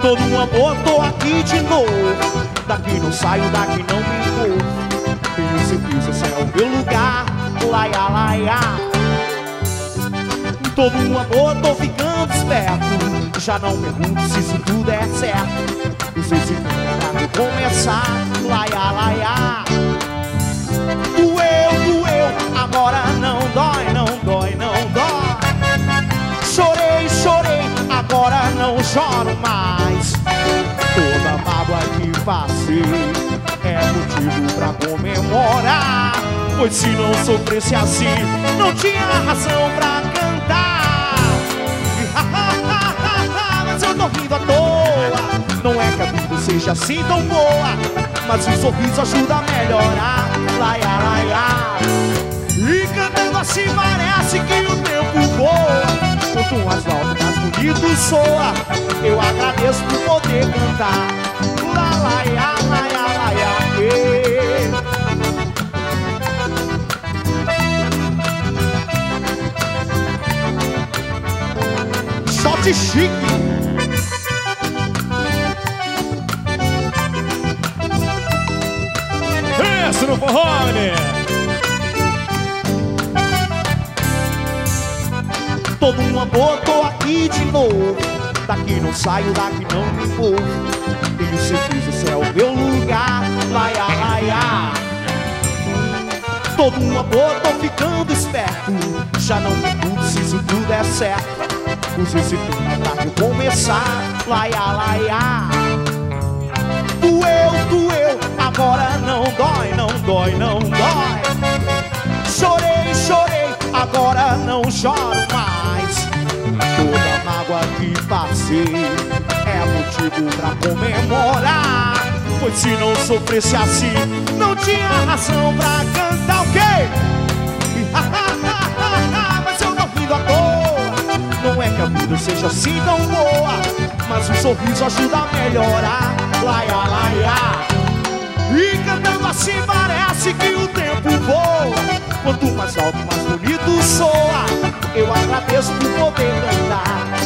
Todo um amor, tô aqui de novo. Daqui não saio, daqui não me envolvo. Tenho certeza, esse é o meu lugar. Laia, laia. Todo um amor, tô ficando esperto. Já não pergunto se isso tudo é certo. Não sei se vai começar. Laia, laia. Doeu, agora não dói, não dói, não dói. Chorei, agora não choro mais. Toda mágoa que passei é motivo pra comemorar. Pois se não sofresse assim, não tinha razão pra cantar. Mas eu tô rindo à toa. Não é que a vida seja assim tão boa, mas um sorriso ajuda a melhorar. Laia, laia. E cantando assim parece que o tempo voa. Quanto mais alto, mais bonito soa. Eu agradeço por poder cantar. La, laia, laia, laia, shot chique. Isso no forró, né? Todo um amor, tô aqui de novo. Daqui não saio, daqui não me envolvo. Tenho certeza, esse é o meu lugar. Laia, laia. Todo um amor, tô ficando esperto. Já não pergunto se isso tudo é certo. Use esse tempo pra recomeçar. Laia, laia. Doeu, agora não dói, não dói, não dói. Chorei, agora não choro mais. Toda mágoa que passei é motivo pra comemorar. Pois se não sofresse assim, não tinha razão pra cantar o quê? Mas eu não rindo à toa. Não é que a vida seja assim tão boa, mas um sorriso ajuda a melhorar. Laia, laia. E cantando assim parece que o tempo voa. Quanto mais alto, mais bonito soa. Eu agradeço por poder cantar.